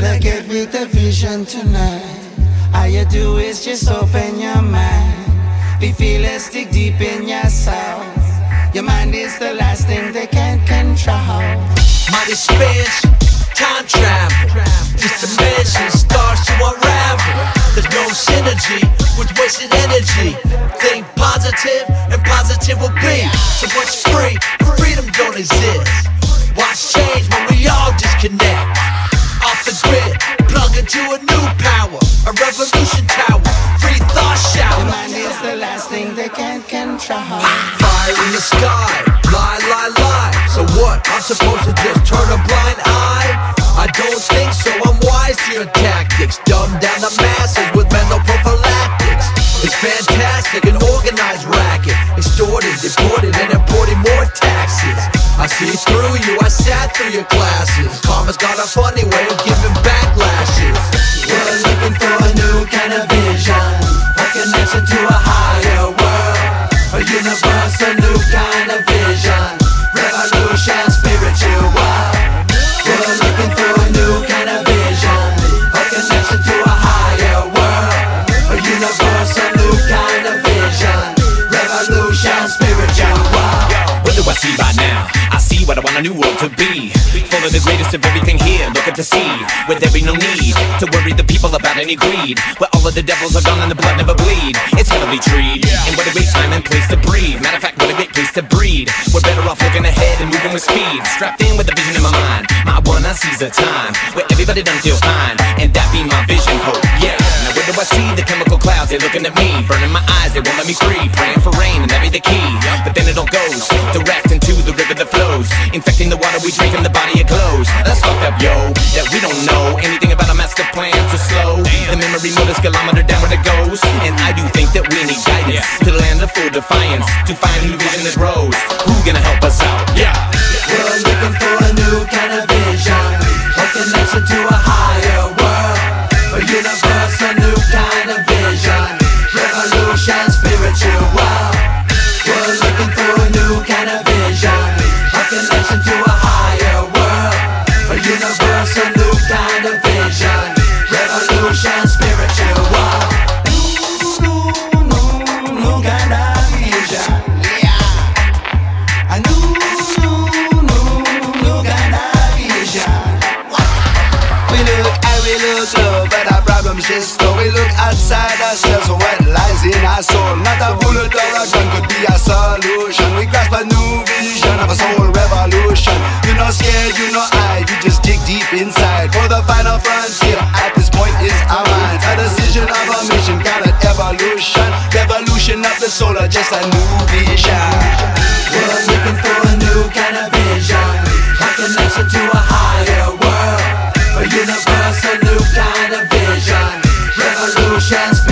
better get with the vision tonight. All you do is just open your mind. Be fearless, dig deep in your soul. Your mind is the last thing they can't control. Mighty space, time travel. This dimension starts to unravel. There's no synergy with wasted energy. Think positive and positive will be. So what's free? Freedom don't exist. Watch change when we all disconnect. Off the grid, plug into a new power. A revolution tower, free thought shower. Your mind is the last thing they can't control. Fire in the sky, lie, lie, lie. So what? I'm supposed to just turn a blind eye? I don't think so, I'm wise to your tactics. Dumb down the masses with mental prophylactics. It's fantastic, an organized racket. Extorted, deported, and importing more taxes. I see through you, I sat through your classes. Karma's got a funny way of giving backlashes. We're looking for a new kind of vision, a connection to a higher world, a universe, a new kind of vision, revolution, spiritual. We're looking for a new kind of vision, a connection to a higher world, a universe, a new kind of vision, revolution, spiritual. What do I see by now? I see what I want a new world to be. Full of the greatest of everything here, look at the sea. Where there be no need to worry the people about any greed. Where all of the devils are gone and the blood never bleed. It's heavily treed, and what a great time and place to breathe. Matter of fact, what a great place to breed. We're better off looking ahead and moving with speed. Strapped in with a vision in my mind. My one I see's a time where everybody done feel fine, and that be my vision, hope, yeah. Now where do I see the chemical clouds? They're looking at me, burning my eyes, they won't let me free. Praying for rain and that be the key, but then it all goes direct into the river that flows, infecting the water we drink and the body it glows. That's fucked up, yo, that we don't know anything about a master plan to slow the memory motor kilometer down where it goes. And I do think that we need guidance to the land of full defiance, to find new vision that grows. Who gonna help us out? Yeah. We're looking for a new kind of vision, a connection to a higher world, a universe, a new kind of vision, revolution, spiritual. We're looking for a new kind of vision, a connection to a higher world, a universe, a new kind of vision, revolution, spiritual. New kind of vision, yeah. A new kind of vision. We look low, but our problems just slow. We look outside ourselves for what lies in our soul. Not a bullet or a gun could be a solution. We grasp a new vision of a soul revolution. You're not scared, you're not eyed, you just dig deep inside. For the final frontier, at this point is our minds. A decision of a mission, got an evolution. Revolution of the soul, or just a new vision. We're looking for a new kind of vision, a connection to a higher world, a universe, a new kind of vision, revolution.